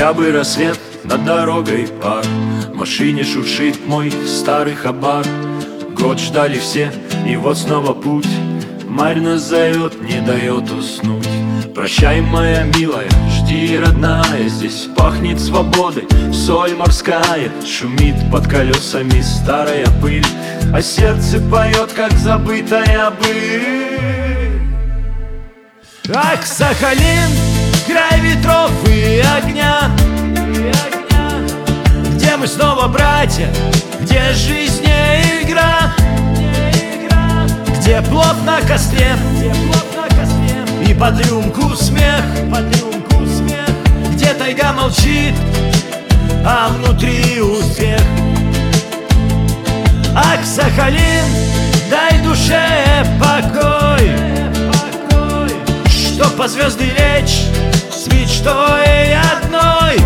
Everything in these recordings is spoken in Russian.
Хотя бы рассвет над дорогой пар, в машине шуршит мой старый хабар. Год ждали все, и вот снова путь. Марь нас зовет, не дает уснуть. Прощай, моя милая, жди, родная. Здесь пахнет свободой, соль морская. Шумит под колесами старая пыль, а сердце поет, как забытая быль. Ах, Сахалин, край ветров и огня, где мы снова братья, где жизнь не игра, где плот на костре и под рюмку смех, где тайга молчит, а внутри успех. Ах, Сахалин, дай душе покой, чтоб по звезды лечь с мечтой одной,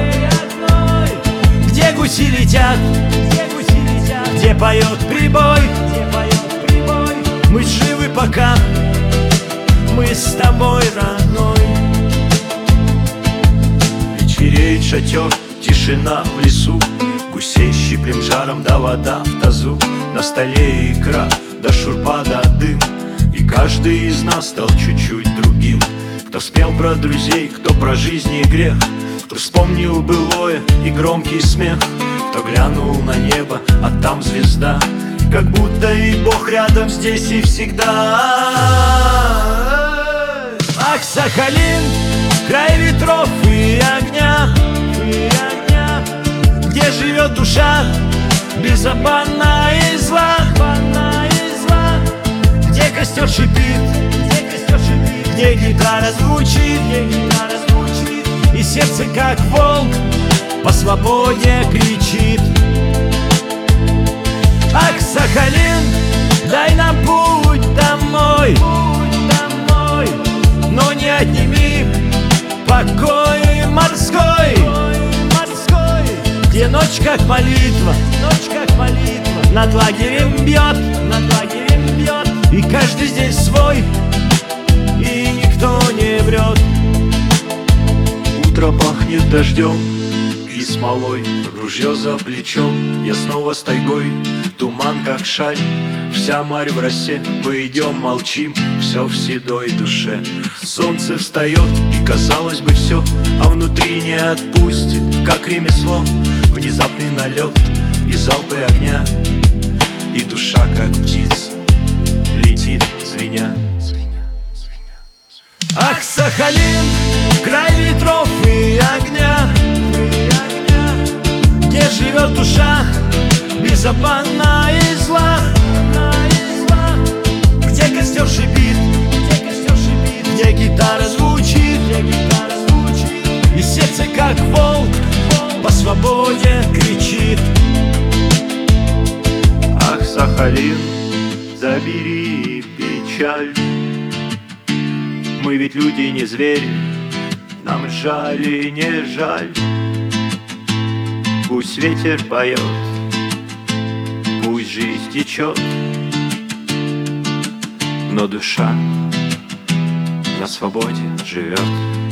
где гуси летят, где поет прибой. Мы живы пока, мы с тобой, родной. Вечереет шатер, тишина в лесу, гусей щиплем жаром, да вода в тазу. На столе икра, да шурпа, да дым, и каждый из нас стал чуть-чуть другим. Кто спел про друзей, кто про жизнь и грех, кто вспомнил былое и громкий смех, кто глянул на небо, а там звезда, как будто и Бог рядом здесь и всегда. Ах, Сахалин, край ветров и огня, где живет душа без обмана и зла, где костер шипит, где гитара звучит, и сердце, как волк, по свободе кричит. Ах, Сахалин, дай нам путь домой, но не отними покой морской, где ночь как молитва, над лагерем бьет, и каждый здесь свой, и никто не врет. Утро пахнет дождем и смолой, ружье за плечом, я снова с тайгой. Туман как шаль, вся марь в росе. Мы идем, молчим, все в седой душе. Солнце встает, и казалось бы все, а внутри не отпустит, как ремесло. Внезапный налет и залпы огня, и душа, как птица, летит, звеня. Ах, Сахалин, край ветров и огня, где живет душа без обмана и зла, где костер шипит, где гитара звучит, и сердце, как волк, по свободе кричит. Ах, Сахалин, забери печаль. Мы ведь люди, не звери, нам жаль и не жаль. Пусть ветер поет, пусть жизнь течет, но душа на свободе живет.